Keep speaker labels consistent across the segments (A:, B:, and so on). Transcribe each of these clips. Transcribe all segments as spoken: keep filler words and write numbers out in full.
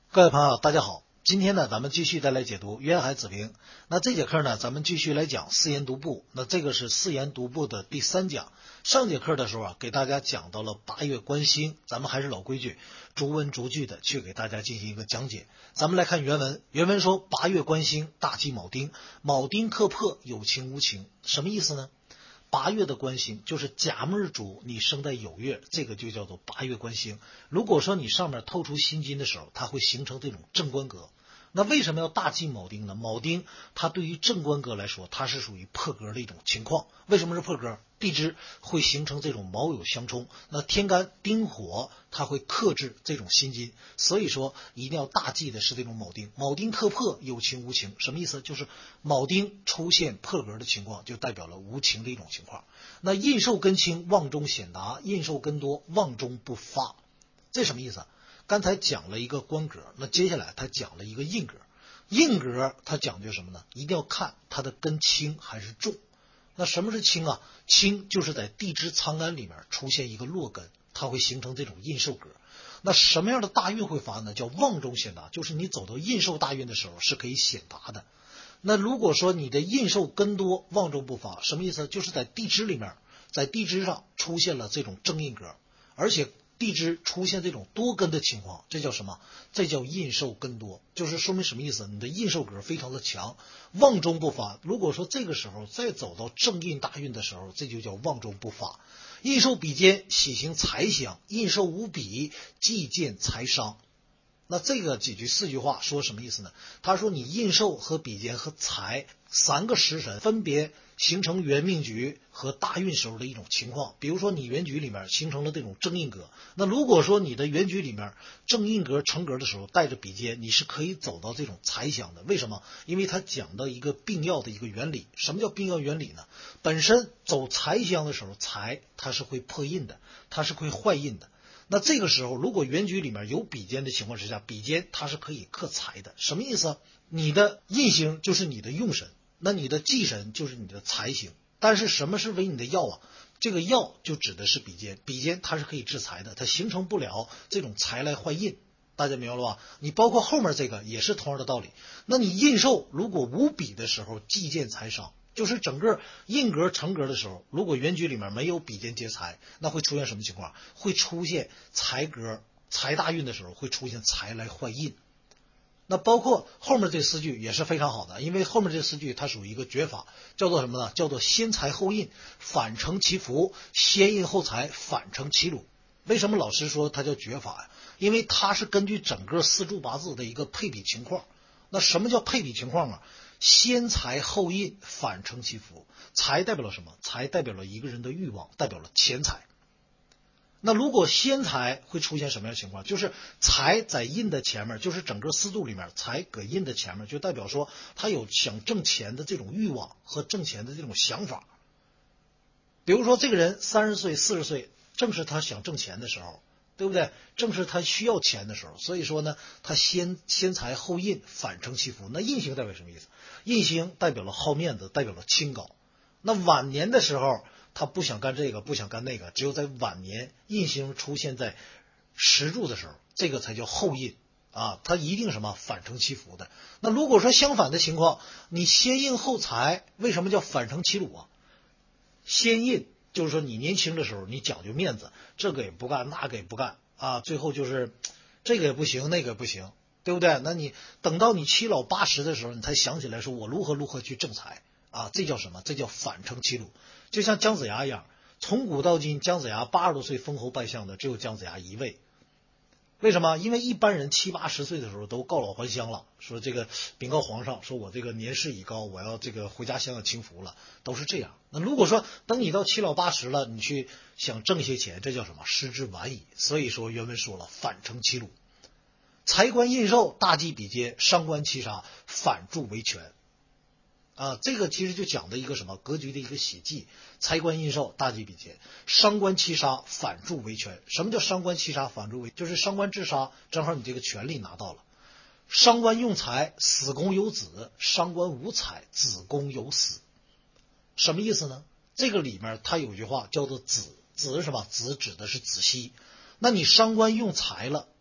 A: 各位朋友大家好，今天呢咱们继续再来解读渊海子平。那这节课呢咱们继续来讲四言读部，那这个是四言读部的第三讲。上节课的时候啊给大家讲到了八月观星，咱们还是老规矩，逐文逐句的去给大家进行一个讲解。咱们来看原文，原文说八月观星，大忌铆钉，铆钉克破，有情无情。什么意思呢？八月的观星就是甲木日主你生在酉月，这个就叫做八月观星。如果说你上面透出辛金的时候，它会形成这种正官格。那为什么要大忌铆钉呢？铆钉它对于正官格来说，它是属于破格的一种情况。为什么是破格？地支会形成这种卯酉相冲，那天干丁火它会克制这种辛金，所以说一定要大忌的是这种铆钉。铆钉克破，有情无情，什么意思？就是铆钉出现破格的情况，就代表了无情的一种情况。那印受根轻，旺中显达；印受根多，旺中不发。这什么意思？刚才讲了一个官格，那接下来他讲了一个印格。印格它讲究什么呢？一定要看它的根轻还是重。那什么是轻啊？轻就是在地支仓干里面出现一个落根，它会形成这种印受格。那什么样的大运会发呢？叫旺中显达，就是你走到印受大运的时候是可以显达的。那如果说你的印受根多，旺中不发，什么意思？就是在地支里面，在地支上出现了这种正印格，而且地支出现这种多根的情况，这叫什么？这叫印受根多，就是说明什么意思？你的印受格非常的强，旺中不发。如果说这个时候再走到正印大运的时候，这就叫旺中不发。印受比肩，喜行财相；印受无比，忌见财伤。那这个几句四句话说什么意思呢？他说你印受和比肩和财三个食神分别形成元命局和大运时候的一种情况。比如说你元局里面形成了这种正印格，那如果说你的元局里面正印格成格的时候带着比肩，你是可以走到这种财相的。为什么？因为他讲到一个并要的一个原理。什么叫并要原理呢？本身走财相的时候，财它是会破印的，它是会坏印的。那这个时候如果元局里面有比肩的情况之下，比肩它是可以克财的。什么意思？你的印星就是你的用神，那你的忌神就是你的财星。但是什么是为你的要啊？这个要就指的是比肩，比肩它是可以制财的，它形成不了这种财来坏印。大家明白了吧？你包括后面这个也是同样的道理。那你印受如果无比的时候，忌见财伤，就是整个印格成格的时候，如果元局里面没有比肩劫财，那会出现什么情况？会出现财格财大运的时候会出现财来坏印。那包括后面这四句也是非常好的，因为后面这四句它属于一个绝法，叫做什么呢？叫做先财后印，反成其福；先印后财，反成其禄。为什么老师说它叫绝法呀？因为它是根据整个四柱八字的一个配比情况。那什么叫配比情况啊？先财后印，反成其福。财代表了什么？财代表了一个人的欲望，代表了钱财。那如果先财会出现什么样的情况？就是财在印的前面，就是整个四柱里面财搁印的前面，就代表说他有想挣钱的这种欲望和挣钱的这种想法。比如说这个人三十岁四十岁，正是他想挣钱的时候，对不对？正是他需要钱的时候，所以说呢，他先先财后印，反成其福。那印星代表什么意思？印星代表了好面子，代表了清高。那晚年的时候他不想干这个不想干那个，只有在晚年印星出现在时柱的时候，这个才叫后印啊，他一定什么反成其福的。那如果说相反的情况，你先印后财，为什么叫反成其禄啊？先印就是说你年轻的时候你讲究面子，这个也不干那个也不干啊，最后就是这个也不行那个也不行，对不对？那你等到你七老八十的时候，你才想起来说我如何如何去挣财啊，这叫什么？这叫反成其禄。就像姜子牙一样，从古到今姜子牙八十多岁封侯拜相的只有姜子牙一位。为什么？因为一般人七八十岁的时候都告老还乡了，说这个禀告皇上，说我这个年事已高，我要这个回家乡要清福了，都是这样。那如果说等你到七老八十了，你去想挣一些钱，这叫什么？失之晚矣。所以说原文说了，反成其禄。财官印受，大忌比劫；伤官七杀，反助为权。啊，这个其实就讲的一个什么格局的一个喜忌，财官印受，大忌比劫；伤官七杀，反助为权。什么叫伤官七杀反助为？就是伤官制杀，正好你这个权利拿到了。伤官用财，死宫有子；伤官无财，子宫有死。什么意思呢？这个里面它有句话叫做子，子是什么？子指的是子息。那你伤官用财了，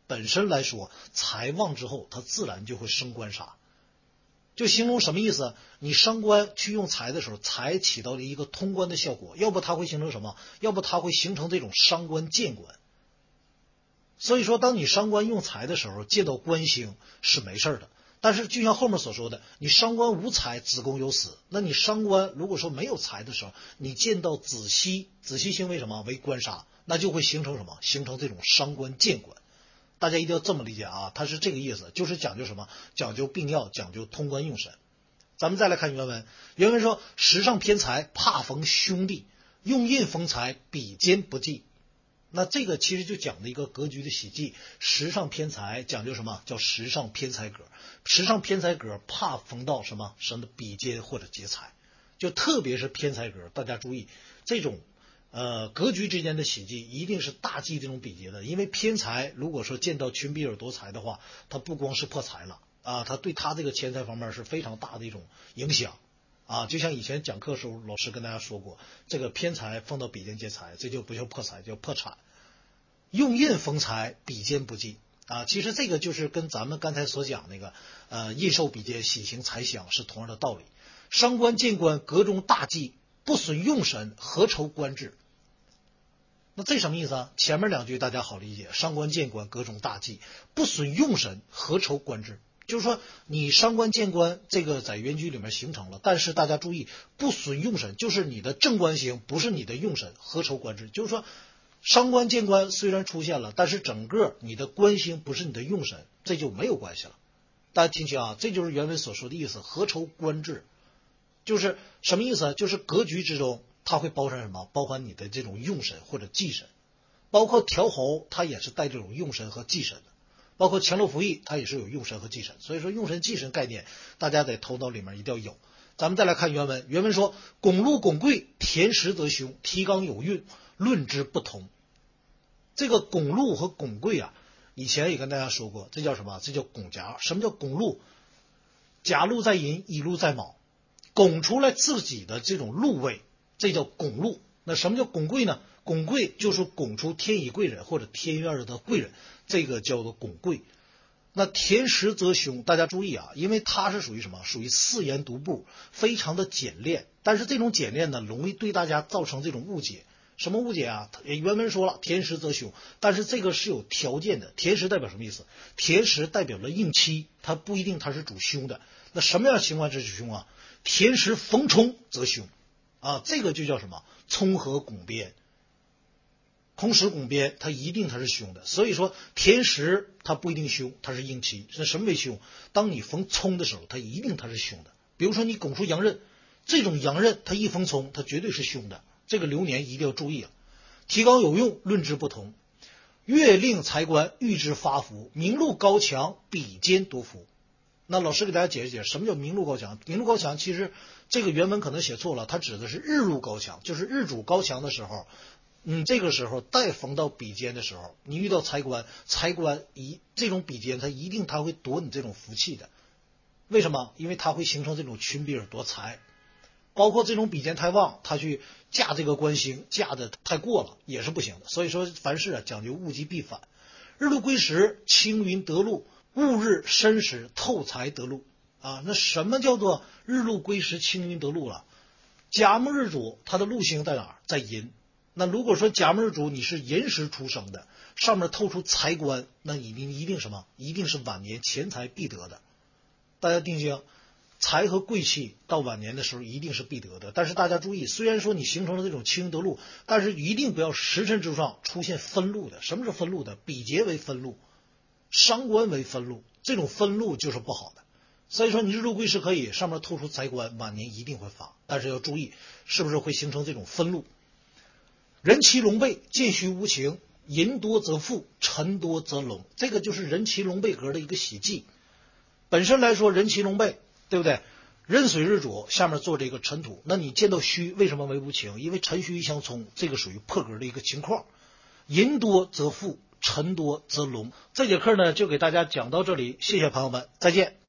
A: 本身来说财旺之后，它自然就会生官杀。就形容什么意思？你伤官去用财的时候，财起到了一个通关的效果，要不它会形成什么？要不它会形成这种伤官见官。所以说，当你伤官用财的时候，见到官星是没事的。但是就像后面所说的，你伤官无财，子宫有死。那你伤官如果说没有财的时候，你见到子息，子息星为什么为官杀？那就会形成什么？形成这种伤官见官。大家一定要这么理解啊，它是这个意思，就是讲究什么？讲究病要，讲究通关用神。咱们再来看原文，原文说：时上偏财，怕逢兄弟，用印逢财，比肩不济。那这个其实就讲的一个格局的喜忌。时上偏财讲究什么？叫时上偏财格。时上偏财格怕逢到什么？什么比肩或者劫财，就特别是偏财格，大家注意这种呃格局之间的喜忌一定是大忌这种比劫的。因为偏财如果说见到群比尔夺财的话，它不光是破财了啊，它对他这个钱财方面是非常大的一种影响啊。就像以前讲课时候老师跟大家说过，这个偏财放到比肩劫财，这就不叫破财，叫破产。用印逢财，比肩不济啊。其实这个就是跟咱们刚才所讲那个呃印寿比肩，喜行财享是同样的道理。伤官见官，格中大忌，不损用神，何愁官至？那这什么意思啊？前面两句大家好理解，伤官见官，格中大忌，不损用神，何愁官至？就是说你伤官见官这个在原局里面形成了，但是大家注意，不损用神，就是你的正官星不是你的用神，何愁官至？就是说伤官见官虽然出现了，但是整个你的官星不是你的用神，这就没有关系了。大家听清啊，这就是原文所说的意思，何愁官至？就是什么意思？就是格局之中它会包含什么？包含你的这种用神或者忌神，包括调侯它也是带这种用神和忌神的，包括强乐服役它也是有用神和忌神。所以说用神忌神概念大家在头脑里面一定要有。咱们再来看原文，原文说：拱禄拱贵，田实则凶，提纲有运，论之不同。这个拱禄和拱贵啊，以前也跟大家说过，这叫什么？这叫拱夹。什么叫拱禄？甲禄在寅，乙禄在卯，拱出来自己的这种禄位，这叫拱禄。那什么叫拱贵呢？拱贵就是拱出天乙贵人或者天院的贵人，这个叫做拱贵。那田实则凶，大家注意啊，因为它是属于什么？属于四言独步，非常的简练。但是这种简练呢，容易对大家造成这种误解。什么误解啊？原文说了田实则凶，但是这个是有条件的。田实代表什么意思？田实代表了应期，它不一定它是主凶的。那什么样的情况是主凶啊？田实逢冲则凶啊，这个就叫什么？冲合拱边。空实拱边它一定它是凶的，所以说田实它不一定凶，它是应期。是什么为凶？当你逢冲的时候，它一定它是凶的。比如说你拱出阳刃，这种阳刃它一逢冲，它绝对是凶的。这个流年一定要注意啊。提纲有用，论之不同。月令财官，欲之发福，明禄高强，比肩多福。那老师给大家解释解释，什么叫明禄高强？明禄高强其实这个原文可能写错了，它指的是日禄高强，就是日主高强的时候，嗯，这个时候带逢到比肩的时候，你遇到财官，财官一这种比肩，它一定它会夺你这种福气的。为什么？因为它会形成这种群比尔夺财。包括这种比肩太旺，他去架这个官星架的太过了也是不行的。所以说凡事啊讲究物极必反。日禄归时，青云得禄，戊日申时，透财得禄啊。那什么叫做日禄归时，青云得禄了？甲木日主他的禄星在哪儿？在寅。那如果说甲木日主你是寅时出生的，上面透出财官，那一定一定什么？一定是晚年钱财必得的。大家定睛，财和贵气到晚年的时候一定是必得的。但是大家注意，虽然说你形成了这种青云得禄，但是一定不要时辰之上出现分禄的。什么是分禄的？比劫为分禄，伤官为分禄，这种分禄就是不好的。所以说你日禄归时可以，上面透出财官，晚年一定会发，但是要注意是不是会形成这种分禄。人其龙背，见虚无情，寅多则富，辰多则隆，这个就是人其龙背格的一个喜忌。本身来说人其龙背，对不对？壬水日主下面做这个辰土，那你见到虚为什么为无情？因为辰戌相冲，这个属于破格的一个情况。寅多则富，辰多则隆。这节课呢就给大家讲到这里，谢谢朋友们，再见。